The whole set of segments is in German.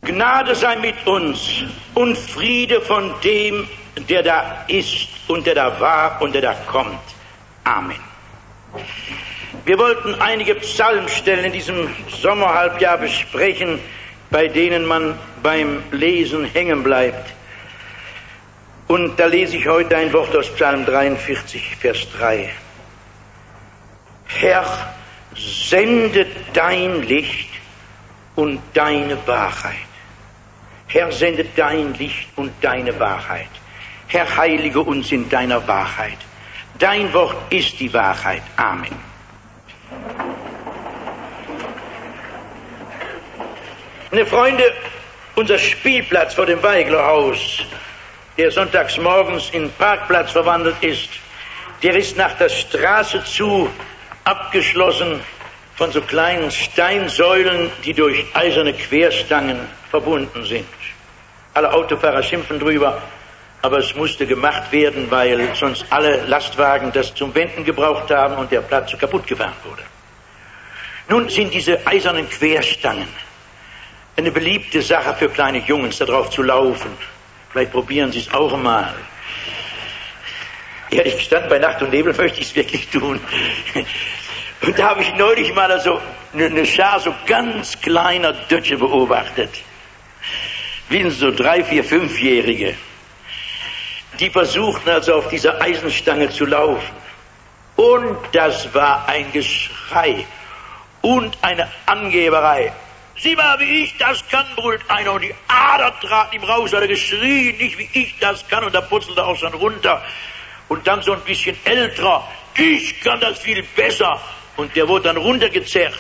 Gnade sei mit uns und Friede von dem, der da ist und der da war und der da kommt. Amen. Wir wollten einige Psalmstellen in diesem Sommerhalbjahr besprechen, bei denen man beim Lesen hängen bleibt. Und da lese ich heute ein Wort aus Psalm 43, Vers 3. Herr, sende dein Licht und deine Wahrheit. Herr, sende dein Licht und deine Wahrheit. Herr, heilige uns in deiner Wahrheit. Dein Wort ist die Wahrheit. Amen. Meine Freunde, unser Spielplatz vor dem Weiglerhaus, der sonntags morgens in Parkplatz verwandelt ist, der ist nach der Straße zu abgeschlossen von so kleinen Steinsäulen, die durch eiserne Querstangen verbunden sind. Alle Autofahrer schimpfen drüber, aber es musste gemacht werden, weil sonst alle Lastwagen das zum Wenden gebraucht haben und der Platz so kaputt gefahren wurde. Nun sind diese eisernen Querstangen eine beliebte Sache für kleine Jungs, darauf zu laufen. Vielleicht probieren Sie es auch mal. Ehrlich gestanden, bei Nacht und Nebel möchte ich es wirklich tun. Und da habe ich neulich mal so eine Schar so ganz kleiner Dötsche beobachtet. Wie so 3-, 4-, 5-Jährige. Die versuchten also auf dieser Eisenstange zu laufen. Und das war ein Geschrei und eine Angeberei. Sieh mal, wie ich das kann, brüllt einer. Und die Ader trat ihm raus, hat er geschrien, nicht wie ich das kann. Und da purzelte er auch schon runter. Und dann so ein bisschen älterer, ich kann das viel besser. Und der wurde dann runtergezerrt.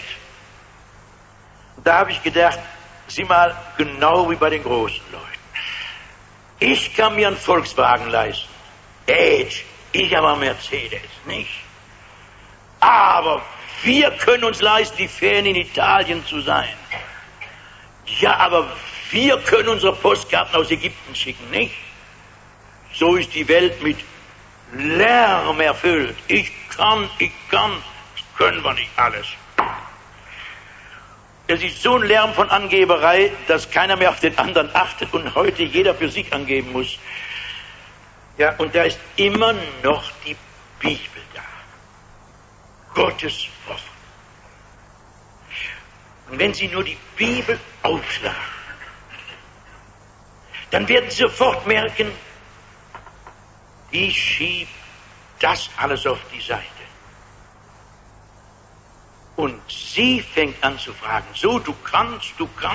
Da habe ich gedacht, sieh mal, genau wie bei den großen Leuten. Ich kann mir einen Volkswagen leisten. Ich aber Mercedes, nicht? Aber wir können uns leisten, die Ferien in Italien zu sein. Ja, aber wir können unsere Postkarten aus Ägypten schicken, nicht? So ist die Welt mit Lärm erfüllt. Ich kann, das können wir nicht alles. Es ist so ein Lärm von Angeberei, dass keiner mehr auf den anderen achtet und heute jeder für sich angeben muss. Ja, und da ist immer noch die Bibel da. Gottes Wort. Und wenn Sie nur die Bibel aufschlagen, dann werden Sie sofort merken, ich schiebe das alles auf die Seite. Und sie fängt an zu fragen, so, du kannst.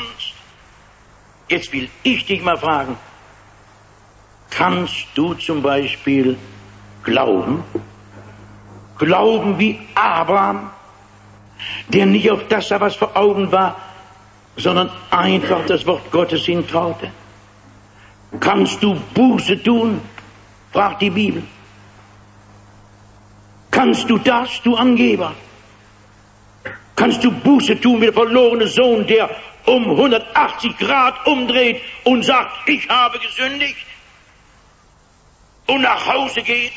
Jetzt will ich dich mal fragen, kannst du zum Beispiel glauben? Glauben wie Abraham, der nicht auf das sah, was vor Augen war, sondern einfach das Wort Gottes hintraute? Kannst du Buße tun? Fragt die Bibel. Kannst du das, du Angeber? Kannst du Buße tun wie der verlorene Sohn, der um 180 Grad umdreht und sagt, ich habe gesündigt und nach Hause geht?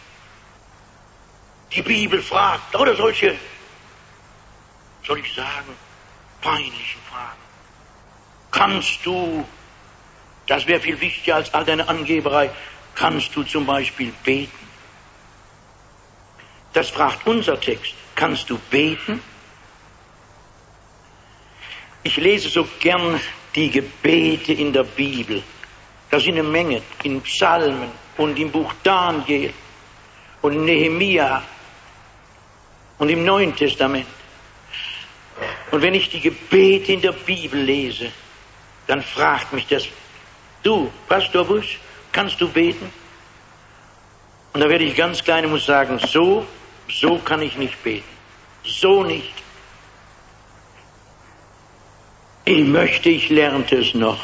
Die Bibel fragt, oder solche, soll ich sagen, peinlichen Fragen. Kannst du, das wäre viel wichtiger als all deine Angeberei, kannst du zum Beispiel beten? Das fragt unser Text. Kannst du beten? Ich lese so gern die Gebete in der Bibel. Da sind eine Menge in Psalmen und im Buch Daniel und Nehemia und im Neuen Testament. Und wenn ich die Gebete in der Bibel lese, dann fragt mich das, du, Pastor Busch, kannst du beten? Und da werde ich ganz klein und muss sagen, so kann ich nicht beten. So nicht. Ich lernte es noch.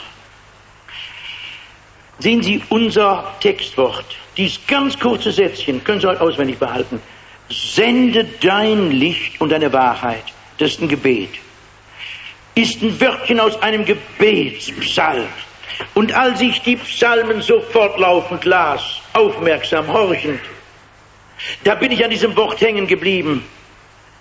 Sehen Sie unser Textwort, dieses ganz kurze Sätzchen, können Sie heute auswendig behalten. Sende dein Licht und deine Wahrheit. Das ist ein Gebet. Ist ein Wörtchen aus einem Gebetspsalm. Und als ich die Psalmen so fortlaufend las, aufmerksam, horchend, da bin ich an diesem Wort hängen geblieben,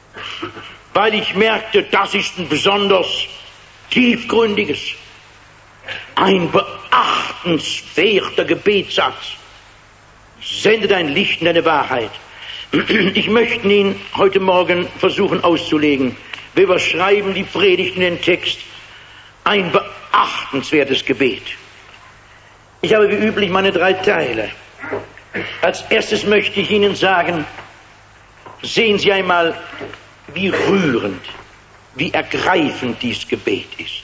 weil ich merkte, das ist ein besonders tiefgründiges, Ein beachtenswerter Gebetssatz. Sende dein Licht in deine Wahrheit. Ich möchte ihn heute Morgen versuchen auszulegen. Wir überschreiben die Predigt in den Text. Ein beachtenswertes Gebet. Ich habe wie üblich meine 3 Teile. Als erstes möchte ich Ihnen sagen, sehen Sie einmal, wie rührend, wie ergreifend dies Gebet ist.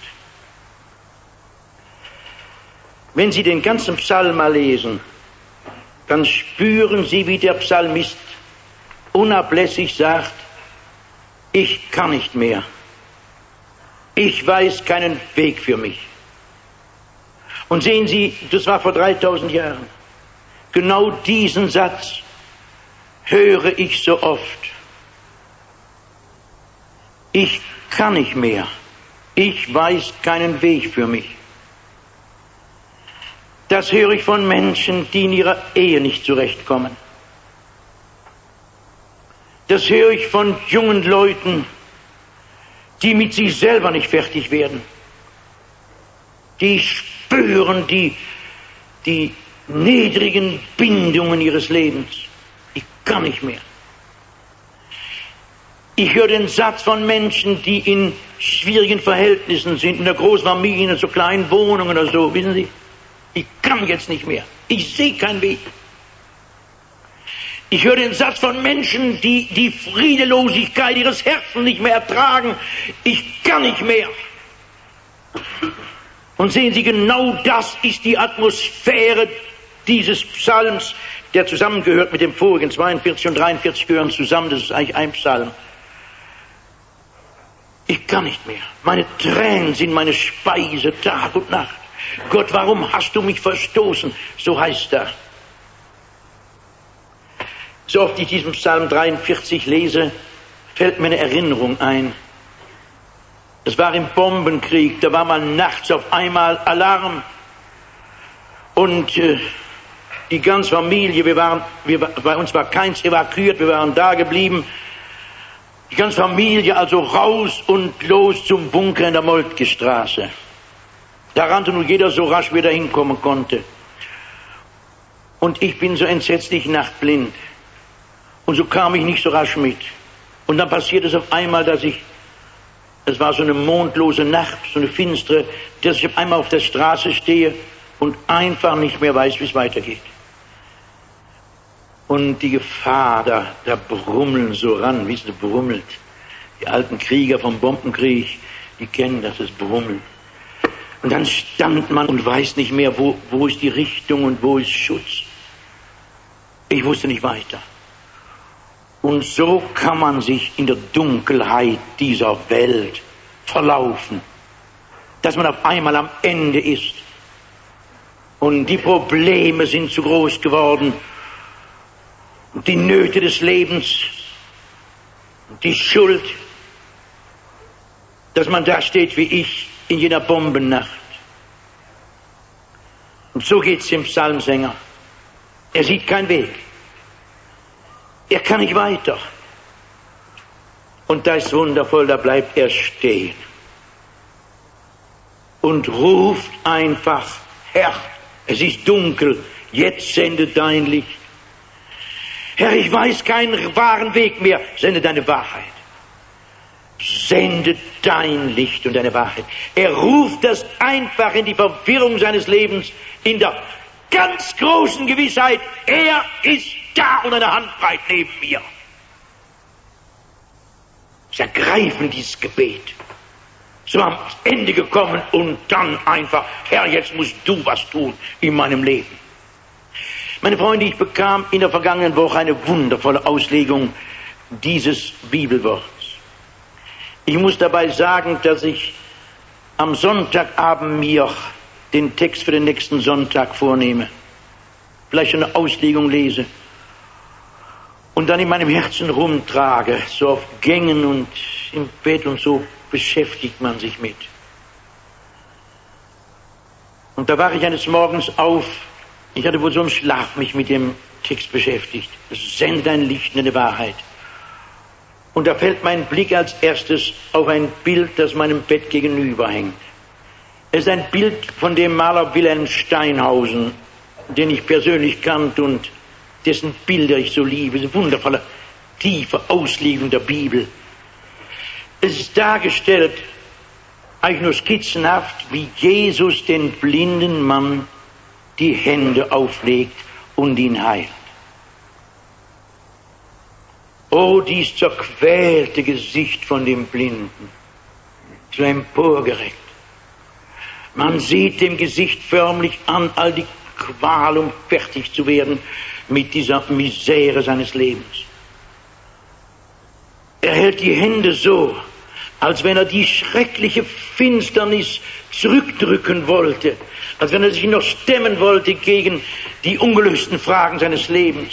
Wenn Sie den ganzen Psalm mal lesen, dann spüren Sie, wie der Psalmist unablässig sagt, ich kann nicht mehr. Ich weiß keinen Weg für mich. Und sehen Sie, das war vor 3000 Jahren. Genau diesen Satz höre ich so oft. Ich kann nicht mehr. Ich weiß keinen Weg für mich. Das höre ich von Menschen, die in ihrer Ehe nicht zurechtkommen. Das höre ich von jungen Leuten, die mit sich selber nicht fertig werden. Die spüren die niedrigen Bindungen ihres Lebens. Ich kann nicht mehr. Ich höre den Satz von Menschen, die in schwierigen Verhältnissen sind, in der großen Familie, in so kleinen Wohnungen oder so, wissen Sie? Ich kann jetzt nicht mehr. Ich sehe keinen Weg. Ich höre den Satz von Menschen, die die Friedelosigkeit ihres Herzens nicht mehr ertragen. Ich kann nicht mehr. Und sehen Sie, genau das ist die Atmosphäre dieses Psalms, der zusammengehört mit dem vorigen. 42 und 43 gehören zusammen, das ist eigentlich ein Psalm. Ich kann nicht mehr. Meine Tränen sind meine Speise Tag und Nacht. Gott, warum hast du mich verstoßen? So heißt er. So oft ich diesen Psalm 43 lese, fällt mir eine Erinnerung ein. Es war im Bombenkrieg, da war mal nachts auf einmal Alarm. Und die ganze Familie, bei uns war keins evakuiert, wir waren da geblieben. Die ganze Familie also raus und los zum Bunker in der Moltke-Straße. Da rannte nun jeder so rasch, wie er hinkommen konnte. Und ich bin so entsetzlich nachtblind. Und so kam ich nicht so rasch mit. Und dann passiert es auf einmal, es war so eine mondlose Nacht, so eine finstere, dass ich auf einmal auf der Straße stehe und einfach nicht mehr weiß, wie es weitergeht. Und die Gefahr, da brummeln so ran, wie es brummelt. Die alten Krieger vom Bombenkrieg, die kennen das, das Brummeln. Und dann stand man und weiß nicht mehr, wo ist die Richtung und wo ist Schutz. Ich wusste nicht weiter. Und so kann man sich in der Dunkelheit dieser Welt verlaufen, dass man auf einmal am Ende ist. Und die Probleme sind zu groß geworden. Und die Nöte des Lebens, die Schuld, dass man da steht wie ich in jener Bombennacht. Und so geht's dem Psalmsänger. Er sieht keinen Weg. Er kann nicht weiter. Und da ist wundervoll, da bleibt er stehen. Und ruft einfach, Herr, es ist dunkel, jetzt sende dein Licht. Herr, ich weiß keinen wahren Weg mehr, sende deine Wahrheit. Sende dein Licht und deine Wahrheit. Er ruft das einfach in die Verwirrung seines Lebens, in der ganz großen Gewissheit, er ist da und eine Handbreit neben mir. Es ergreifend, dieses Gebet. So am Ende gekommen und dann einfach, Herr, jetzt musst du was tun in meinem Leben. Meine Freunde, ich bekam in der vergangenen Woche eine wundervolle Auslegung dieses Bibelworts. Ich muss dabei sagen, dass ich am Sonntagabend mir den Text für den nächsten Sonntag vornehme, vielleicht eine Auslegung lese und dann in meinem Herzen rumtrage, so auf Gängen und im Bett und so beschäftigt man sich mit. Und da wache ich eines Morgens auf, ich hatte wohl so im Schlaf mich mit dem Text beschäftigt. Sende dein Licht in die Wahrheit. Und da fällt mein Blick als erstes auf ein Bild, das meinem Bett gegenüber hängt. Es ist ein Bild von dem Maler Wilhelm Steinhausen, den ich persönlich kannte und dessen Bilder ich so liebe. Diese wundervolle, tiefe Auslegung der Bibel. Es ist dargestellt, eigentlich nur skizzenhaft, wie Jesus den blinden Mann die Hände auflegt und ihn heilt. Oh, dies zerquälte Gesicht von dem Blinden, so emporgereckt. Man sieht dem Gesicht förmlich an, all die Qual, um fertig zu werden mit dieser Misere seines Lebens. Er hält die Hände so, als wenn er die schreckliche Finsternis zurückdrücken wollte, als wenn er sich noch stemmen wollte gegen die ungelösten Fragen seines Lebens.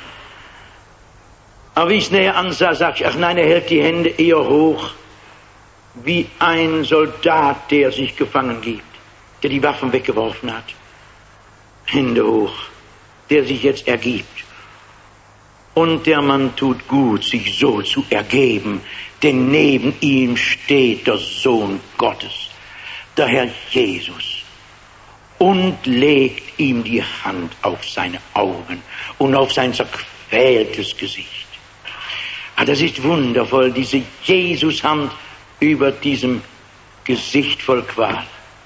Aber wie ich es näher ansah, sagte ich, ach nein, er hält die Hände eher hoch, wie ein Soldat, der sich gefangen gibt, der die Waffen weggeworfen hat. Hände hoch, der sich jetzt ergibt. Und der Mann tut gut, sich so zu ergeben, denn neben ihm steht der Sohn Gottes, der Herr Jesus, und legt ihm die Hand auf seine Augen und auf sein zerquältes Gesicht. Ah, das ist wundervoll, diese Jesus-Hand über diesem Gesicht voll Qual.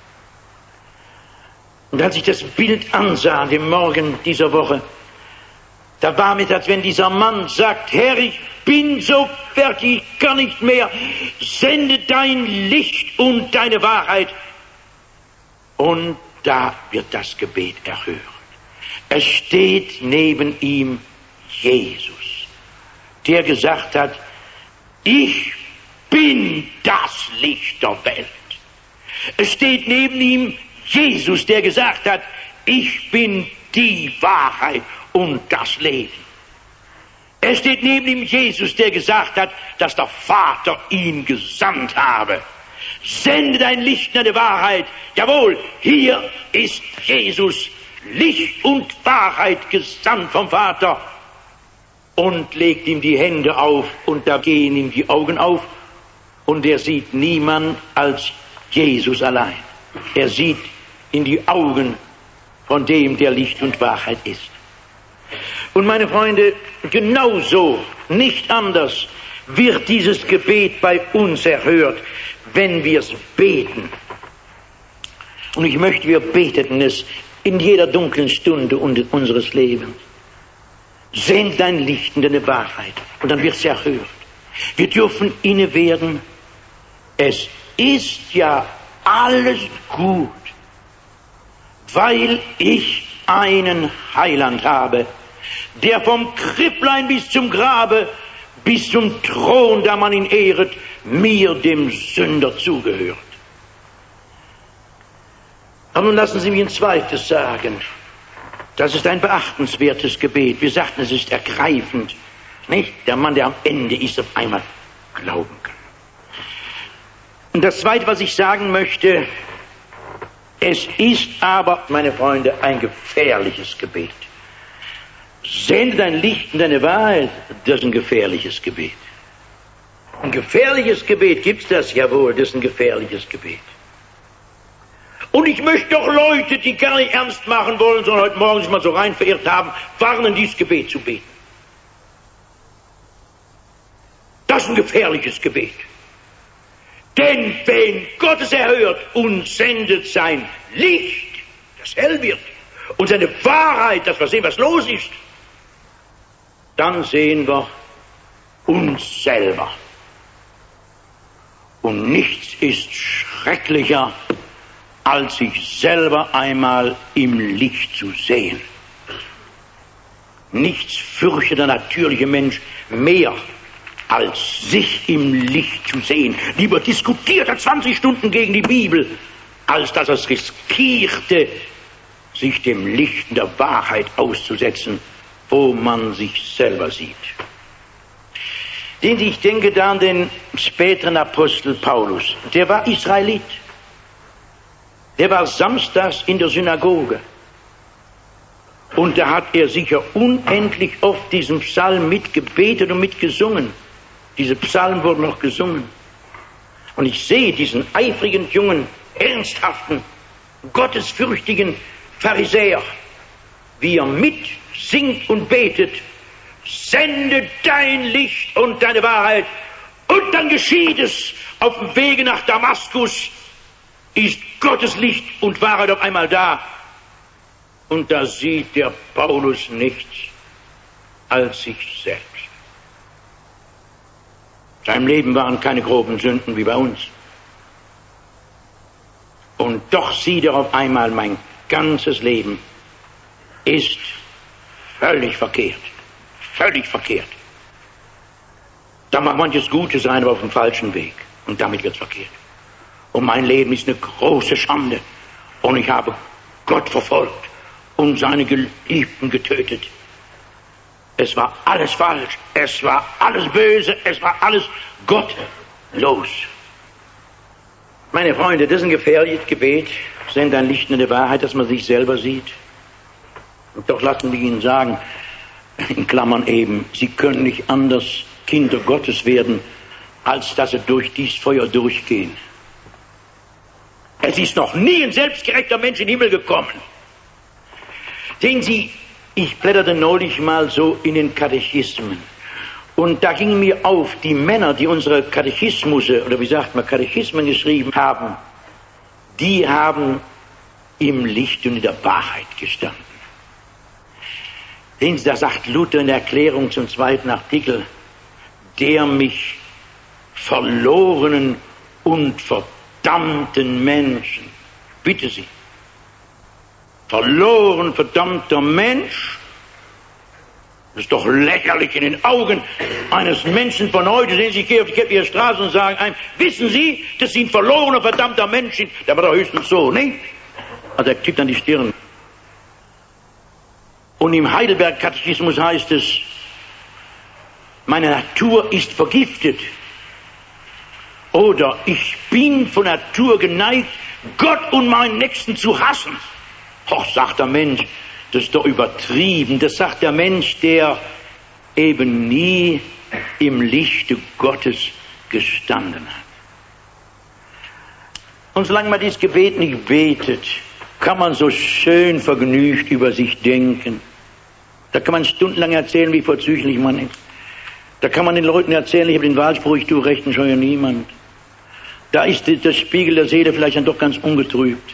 Und als ich das Bild ansah, dem Morgen dieser Woche, da war mir, als wenn dieser Mann sagt, Herr, ich bin so fertig, ich kann nicht mehr, sende dein Licht und deine Wahrheit. Und da wird das Gebet erhört. Es steht neben ihm Jesus, der gesagt hat, ich bin das Licht der Welt. Es steht neben ihm Jesus, der gesagt hat, ich bin die Wahrheit und das Leben. Es steht neben ihm Jesus, der gesagt hat, dass der Vater ihn gesandt habe. Sende dein Licht in die Wahrheit. Jawohl, hier ist Jesus, Licht und Wahrheit, gesandt vom Vater. Und legt ihm die Hände auf und da gehen ihm die Augen auf und er sieht niemand als Jesus allein. Er sieht in die Augen von dem, der Licht und Wahrheit ist. Und meine Freunde, genauso, nicht anders, wird dieses Gebet bei uns erhört, wenn wir es beten. Und ich möchte, wir beteten es in jeder dunklen Stunde unseres Lebens. Send dein Licht in deine Wahrheit und dann wird es erhört. Wir dürfen inne werden. Es ist ja alles gut, weil ich einen Heiland habe, der vom Kripplein bis zum Grabe, bis zum Thron, da man ihn ehret, mir, dem Sünder, zugehört. Aber nun lassen Sie mich ein zweites sagen. Das ist ein beachtenswertes Gebet. Wir sagten, es ist ergreifend. Nicht? Der Mann, der am Ende ist, auf einmal glauben kann. Und das Zweite, was ich sagen möchte, es ist aber, meine Freunde, ein gefährliches Gebet. Sende dein Licht in deine Wahrheit, das ist ein gefährliches Gebet. Ein gefährliches Gebet, gibt's das? Jawohl, das ist ein gefährliches Gebet. Und ich möchte doch Leute, die gar nicht ernst machen wollen, sondern heute Morgen sich mal so rein verirrt haben, warnen, dieses Gebet zu beten. Das ist ein gefährliches Gebet. Denn wenn Gott es erhört und sendet sein Licht, das hell wird, und seine Wahrheit, dass wir sehen, was los ist, dann sehen wir uns selber. Und nichts ist schrecklicher, als sich selber einmal im Licht zu sehen. Nichts fürchtet der natürliche Mensch mehr, als sich im Licht zu sehen. Lieber diskutiert er 20 Stunden gegen die Bibel, als dass er es riskierte, sich dem Licht der Wahrheit auszusetzen, wo man sich selber sieht. Ich denke da an den späteren Apostel Paulus. Der war Israelit. Der war samstags in der Synagoge. Und da hat er sicher unendlich oft diesen Psalm mitgebetet und mitgesungen. Diese Psalmen wurden noch gesungen. Und ich sehe diesen eifrigen Jungen, ernsthaften, gottesfürchtigen Pharisäer, wie er mitsingt und betet: Sende dein Licht und deine Wahrheit. Und dann geschieht es. Auf dem Wege nach Damaskus ist Gottes Licht und Wahrheit auf einmal da. Und da sieht der Paulus nichts als sich selbst. Seinem Leben waren keine groben Sünden wie bei uns. Und doch sieht er auf einmal, mein ganzes Leben ist völlig verkehrt. Völlig verkehrt. Da mag manches Gute sein, aber auf dem falschen Weg. Und damit wird's verkehrt. Und mein Leben ist eine große Schande. Und ich habe Gott verfolgt und seine Geliebten getötet. Es war alles falsch. Es war alles böse. Es war alles gottlos. Meine Freunde, das ist ein gefährliches Gebet. Sende ein Licht in der Wahrheit, dass man sich selber sieht. Und doch lassen wir Ihnen sagen, in Klammern eben, Sie können nicht anders Kinder Gottes werden, als dass Sie durch dieses Feuer durchgehen. Es ist noch nie ein selbstgerechter Mensch in den Himmel gekommen. Sehen Sie, ich blätterte neulich mal so in den Katechismen. Und da ging mir auf, die Männer, die unsere Katechismusse, oder wie sagt man, Katechismen geschrieben haben, die haben im Licht und in der Wahrheit gestanden. Sehen Sie, da sagt Luther in der Erklärung zum 2. Artikel: Der mich verlorenen und verdammten Menschen, bitte Sie, verloren, verdammter Mensch, das ist doch lächerlich in den Augen eines Menschen von heute. Sehen Sie, ich gehe auf die Keppler Straße und sage einem: Wissen Sie, dass Sie ein verlorener, verdammter Mensch sind? Der war doch höchstens so, nicht? Also er tippt an die Stirn. Und im Heidelberg-Katechismus heißt es: Meine Natur ist vergiftet. Oder ich bin von Natur geneigt, Gott und meinen Nächsten zu hassen. Och, sagt der Mensch, das ist doch übertrieben. Das sagt der Mensch, der eben nie im Lichte Gottes gestanden hat. Und solange man dieses Gebet nicht betet, kann man so schön vergnügt über sich denken. Da kann man stundenlang erzählen, wie vorzüglich man ist. Da kann man den Leuten erzählen, ich habe den Wahlspruch, ich tue Recht und scheue niemand. Da ist das Spiegel der Seele vielleicht dann doch ganz ungetrübt.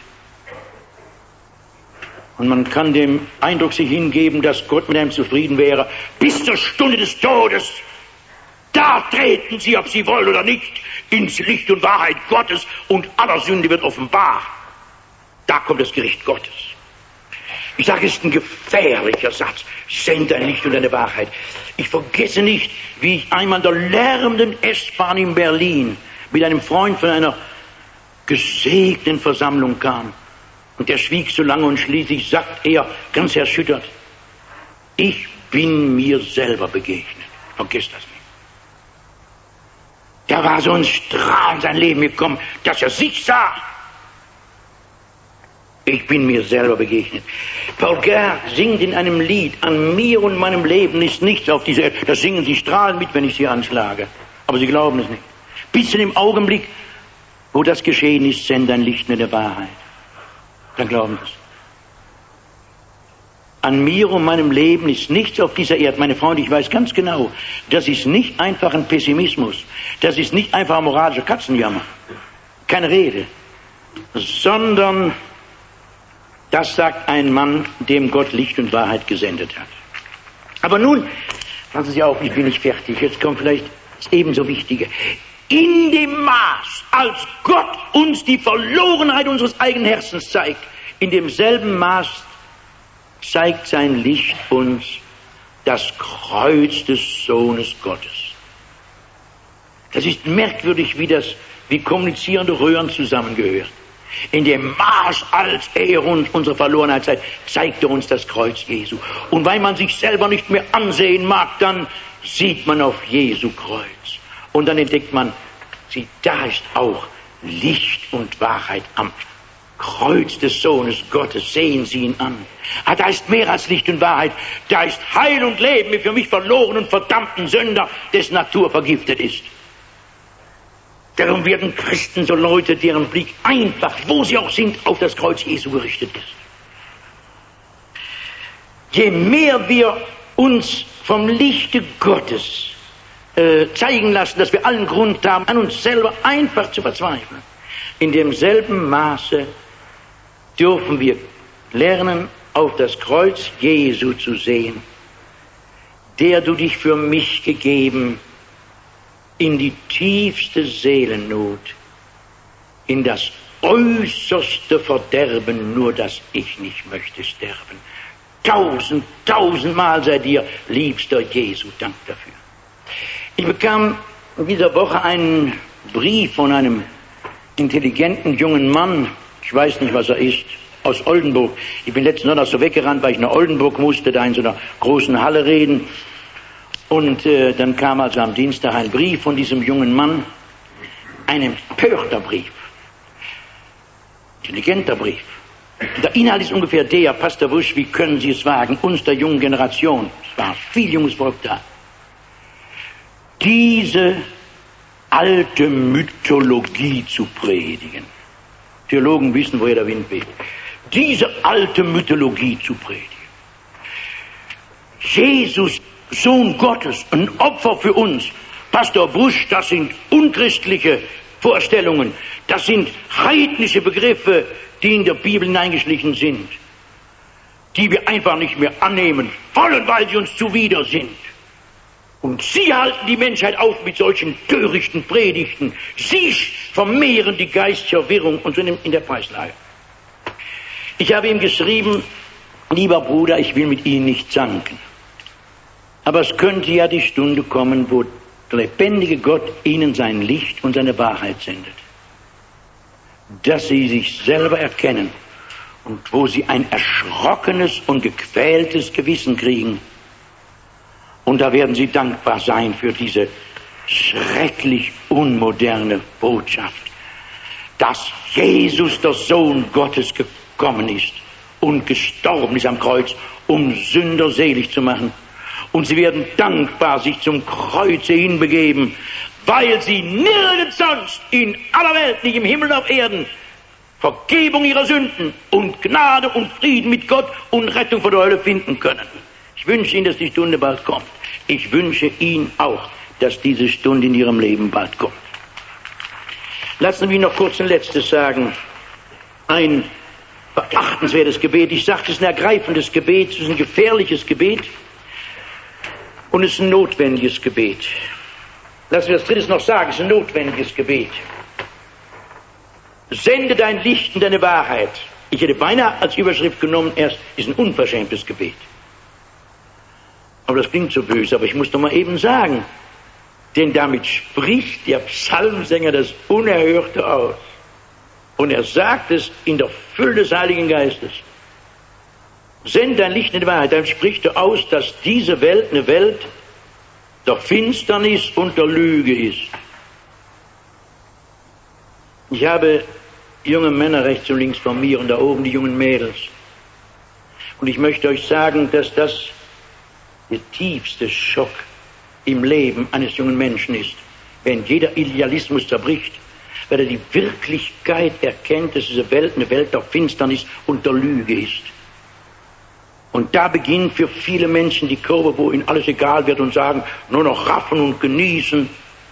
Und man kann dem Eindruck sich hingeben, dass Gott mit einem zufrieden wäre. Bis zur Stunde des Todes, da treten Sie, ob Sie wollen oder nicht, ins Licht und Wahrheit Gottes und aller Sünde wird offenbar. Da kommt das Gericht Gottes. Ich sage, es ist ein gefährlicher Satz. Sende ein Licht und eine Wahrheit. Ich vergesse nicht, wie ich einmal in der lärmenden S-Bahn in Berlin mit einem Freund von einer gesegneten Versammlung kam. Und der schwieg so lange und schließlich sagt er, ganz erschüttert: Ich bin mir selber begegnet. Vergiss das nicht. Da war so ein Strahl in sein Leben gekommen, dass er sich sah. Ich bin mir selber begegnet. Paul Gerhardt singt in einem Lied: An mir und meinem Leben ist nichts auf dieser Erde. Da singen sie strahlend mit, wenn ich sie anschlage. Aber sie glauben es nicht. Bis in dem Augenblick, wo das geschehen ist, sende ein Licht in der Wahrheit. Dann glauben sie es. An mir und meinem Leben ist nichts auf dieser Erde. Meine Freunde, ich weiß ganz genau, das ist nicht einfach ein Pessimismus. Das ist nicht einfach ein moralischer Katzenjammer. Keine Rede. Sondern das sagt ein Mann, dem Gott Licht und Wahrheit gesendet hat. Aber nun, passen Sie auf, ich bin nicht fertig. Jetzt kommt vielleicht das ebenso Wichtige. In dem Maß, als Gott uns die Verlorenheit unseres eigenen Herzens zeigt, in demselben Maß zeigt sein Licht uns das Kreuz des Sohnes Gottes. Das ist merkwürdig, wie kommunizierende Röhren zusammengehören. In dem Maß, als er uns unsere Verlorenheit zeigt, zeigt er uns das Kreuz Jesu. Und weil man sich selber nicht mehr ansehen mag, dann sieht man auf Jesu Kreuz. Und dann entdeckt man, da ist auch Licht und Wahrheit am Kreuz des Sohnes Gottes. Sehen Sie ihn an. Da ist mehr als Licht und Wahrheit. Da ist Heil und Leben für mich verlorenen und verdammten Sünder, dessen Natur vergiftet ist. Darum werden Christen so Leute, deren Blick einfach, wo sie auch sind, auf das Kreuz Jesu gerichtet ist. Je mehr wir uns vom Lichte Gottes zeigen lassen, dass wir allen Grund haben, an uns selber einfach zu verzweifeln, in demselben Maße dürfen wir lernen, auf das Kreuz Jesu zu sehen, der du dich für mich gegeben, in die tiefste Seelennot, in das äußerste Verderben, nur dass ich nicht möchte sterben. 1000-mal sei dir, liebster Jesu, Dank dafür. Ich bekam in dieser Woche einen Brief von einem intelligenten jungen Mann, ich weiß nicht, was er ist, aus Oldenburg. Ich bin letzten Sonntag so weggerannt, weil ich nach Oldenburg musste, da in so einer großen Halle reden. Und dann kam also am Dienstag ein Brief von diesem jungen Mann, ein empörter Brief, intelligenter Brief. Der Inhalt ist ungefähr der, Pastor Busch, wie können Sie es wagen, uns der jungen Generation, es war viel junges Volk da, diese alte Mythologie zu predigen. Theologen wissen, woher der Wind weht. Diese alte Mythologie zu predigen. Jesus, Sohn Gottes, ein Opfer für uns. Pastor Busch, das sind unchristliche Vorstellungen. Das sind heidnische Begriffe, die in der Bibel hineingeschlichen sind, die wir einfach nicht mehr annehmen wollen, weil sie uns zuwider sind. Und Sie halten die Menschheit auf mit solchen törichten Predigten. Sie vermehren die Geistesverwirrung und sind in der Preislage. Ich habe ihm geschrieben, lieber Bruder, ich will mit Ihnen nicht zanken. Aber es könnte ja die Stunde kommen, wo der lebendige Gott Ihnen sein Licht und seine Wahrheit sendet. Dass Sie sich selber erkennen und wo Sie ein erschrockenes und gequältes Gewissen kriegen. Und da werden Sie dankbar sein für diese schrecklich unmoderne Botschaft, dass Jesus, der Sohn Gottes, gekommen ist und gestorben ist am Kreuz, um Sünder selig zu machen. Und Sie werden dankbar sich zum Kreuze hinbegeben, weil Sie nirgends sonst in aller Welt, nicht im Himmel und auf Erden, Vergebung ihrer Sünden und Gnade und Frieden mit Gott und Rettung vor der Hölle finden können. Ich wünsche Ihnen, dass die Stunde bald kommt. Ich wünsche Ihnen auch, dass diese Stunde in Ihrem Leben bald kommt. Lassen Sie mich noch kurz ein Letztes sagen. Ein verachtenswertes Gebet. Ich sagte, es ist ein ergreifendes Gebet, es ist ein gefährliches Gebet und es ist ein notwendiges Gebet. Lassen wir das Drittes noch sagen, es ist ein notwendiges Gebet. Sende dein Licht und deine Wahrheit. Ich hätte beinahe als Überschrift genommen, erst ist ein unverschämtes Gebet. Aber das klingt so böse, aber ich muss doch mal eben sagen, denn damit spricht der Psalmsänger das Unerhörte aus. Und er sagt es in der Fülle des Heiligen Geistes. Send dein Licht in die Wahrheit, dann spricht er aus, dass diese Welt eine Welt der Finsternis und der Lüge ist. Ich habe junge Männer rechts und links von mir und da oben die jungen Mädels. Und ich möchte euch sagen, dass das der tiefste Schock im Leben eines jungen Menschen ist, wenn jeder Idealismus zerbricht, weil er die Wirklichkeit erkennt, dass diese Welt eine Welt der Finsternis und der Lüge ist. Und da beginnt für viele Menschen die Kurve, wo ihnen alles egal wird und sagen, nur noch raffen und genießen.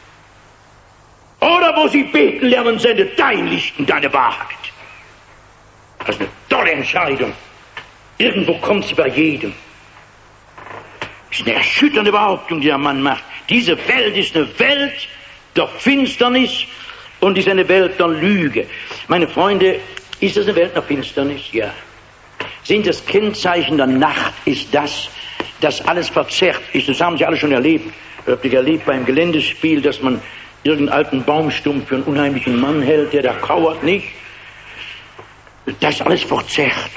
Oder wo sie beten lernen, sende dein Licht und deine Wahrheit. Das ist eine tolle Entscheidung. Irgendwo kommt sie bei jedem. Das ist eine erschütternde Behauptung, die der Mann macht. Diese Welt ist eine Welt der Finsternis und ist eine Welt der Lüge. Meine Freunde, ist das eine Welt der Finsternis? Ja. Sind das Kennzeichen der Nacht, ist das, dass alles verzerrt ist. Das haben Sie alle schon erlebt. Habt ihr erlebt beim Geländespiel, dass man irgendeinen alten Baumstumpf für einen unheimlichen Mann hält, der da kauert nicht? Das ist alles verzerrt.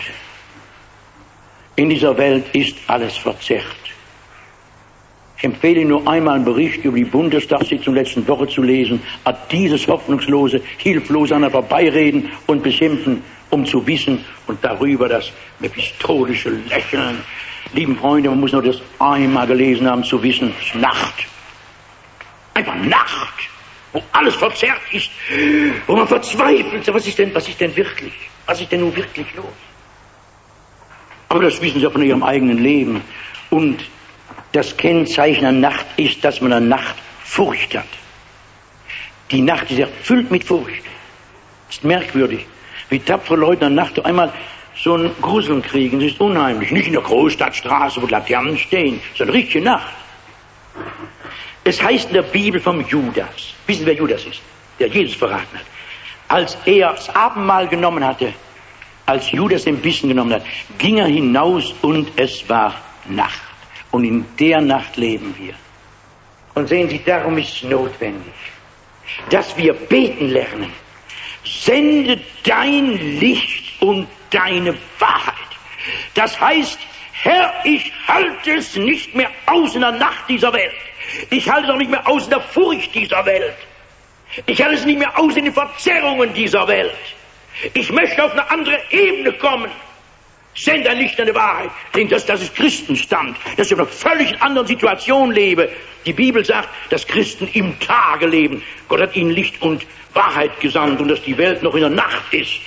In dieser Welt ist alles verzerrt. Ich empfehle Ihnen nur einmal einen Bericht über die Bundestagssitzung letzten Woche zu lesen, hat dieses hoffnungslose, hilflose an der Vorbeireden und Beschimpfen, um zu wissen und darüber das mephistophelische Lächeln. Lieben Freunde, man muss nur das einmal gelesen haben, zu wissen, es ist Nacht. Einfach Nacht. wo alles verzerrt ist, wo man verzweifelt. Was ist denn wirklich? Was ist denn nun wirklich los? Aber das wissen Sie von Ihrem eigenen Leben. Und das Kennzeichen der Nacht ist, dass man an der Nacht Furcht hat. Die Nacht ist erfüllt mit Furcht. Das ist merkwürdig, wie tapfere Leute an der Nacht einmal so ein Gruseln kriegen. Das ist unheimlich. Nicht in der Großstadtstraße, wo Laternen stehen, sondern richtige Nacht. Es heißt in der Bibel vom Judas. Wissen Sie, wer Judas ist? Der Jesus verraten hat. Als er das Abendmahl genommen hatte, als Judas den Bissen genommen hat, ging er hinaus und es war Nacht. Und in der Nacht leben wir. Und sehen Sie, darum ist es notwendig, dass wir beten lernen. Sende dein Licht und deine Wahrheit. Das heißt, Herr, ich halte es nicht mehr aus in der Nacht dieser Welt. Ich halte es auch nicht mehr aus in der Furcht dieser Welt. Ich halte es nicht mehr aus in den Verzerrungen dieser Welt. Ich möchte auf eine andere Ebene kommen. Sende ein Licht an die Wahrheit. Das ist Christenstand, dass ich in einer völlig anderen Situation lebe. Die Bibel sagt, dass Christen im Tage leben. Gott hat ihnen Licht und Wahrheit gesandt und dass die Welt noch in der Nacht ist.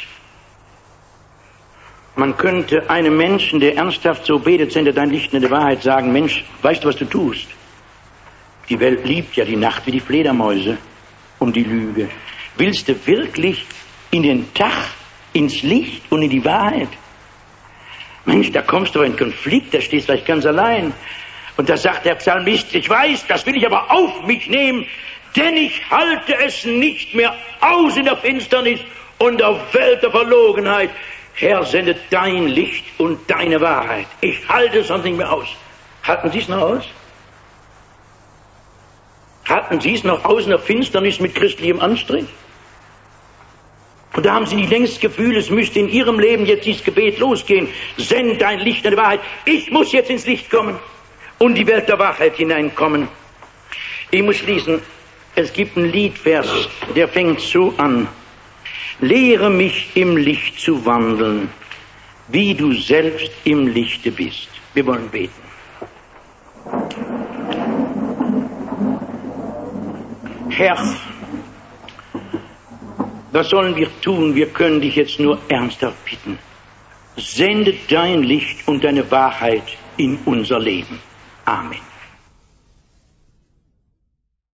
Man könnte einem Menschen, der ernsthaft so betet, sende dein Licht in die Wahrheit, sagen, Mensch, weißt du, was du tust? Die Welt liebt ja die Nacht wie die Fledermäuse und die Lüge. Willst du wirklich in den Tag, ins Licht und in die Wahrheit? Mensch, da kommst du in Konflikt, da stehst du vielleicht ganz allein. Und da sagt der Psalmist, ich weiß, das will ich aber auf mich nehmen, denn ich halte es nicht mehr aus in der Finsternis und der Welt der Verlogenheit. Herr, sende dein Licht und deine Wahrheit. Ich halte es sonst nicht mehr aus. Halten Sie es noch aus? Halten Sie es noch aus in der Finsternis mit christlichem Anstrich? Und da haben Sie nicht längst das Gefühl, es müsste in Ihrem Leben jetzt dieses Gebet losgehen. Send dein Licht in die Wahrheit. Ich muss jetzt ins Licht kommen und die Welt der Wahrheit hineinkommen. Ich muss schließen. Es gibt einen Liedvers, der fängt so an. Lehre mich im Licht zu wandeln, wie du selbst im Lichte bist. Wir wollen beten. Herr, was sollen wir tun? Wir können dich jetzt nur ernsthaft bitten. Sende dein Licht und deine Wahrheit in unser Leben. Amen.